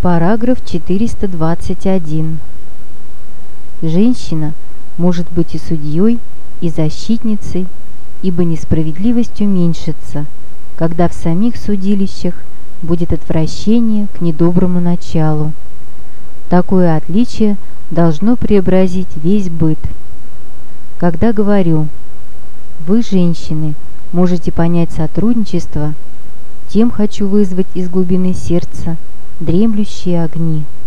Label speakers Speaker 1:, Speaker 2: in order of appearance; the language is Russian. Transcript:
Speaker 1: Параграф 421. Женщина может быть и судьей, и защитницей, ибо несправедливость уменьшится, когда в самих судилищах будет отвращение к недоброму началу. Такое отличие должно преобразить весь быт. Когда говорю «вы, женщины, можете понять сотрудничество», тем хочу вызвать из глубины сердца дремлющие огни.